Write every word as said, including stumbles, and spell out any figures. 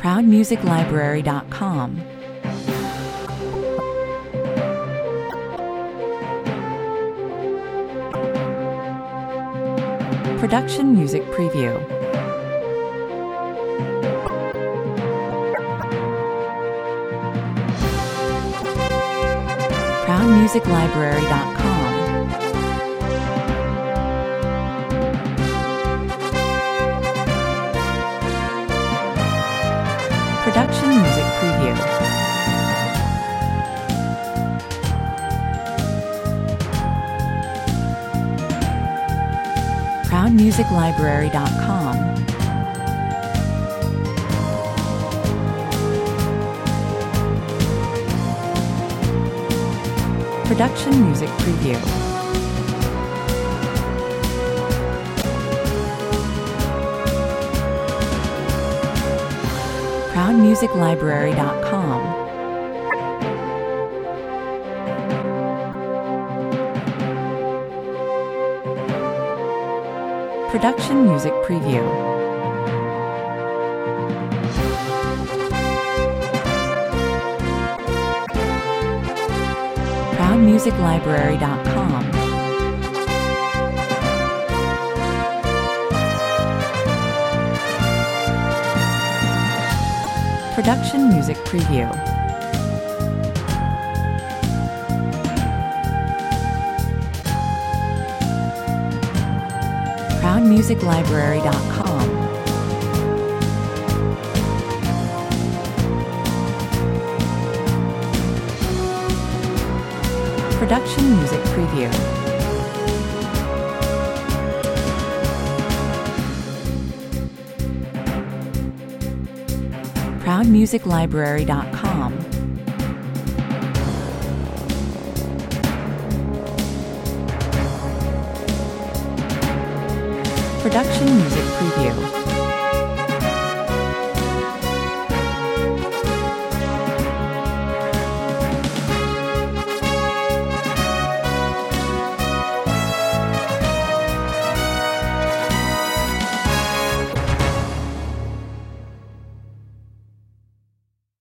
proud music library dot com. Production Music Preview. proud music library dot com. Production Music Preview. proud music library dot com. Production Music Preview. proud music library dot com. Production Music Preview. proud music library dot com. Production Music Preview. proud music library dot com. Production Music Preview. proud music library dot com. Production Music Preview.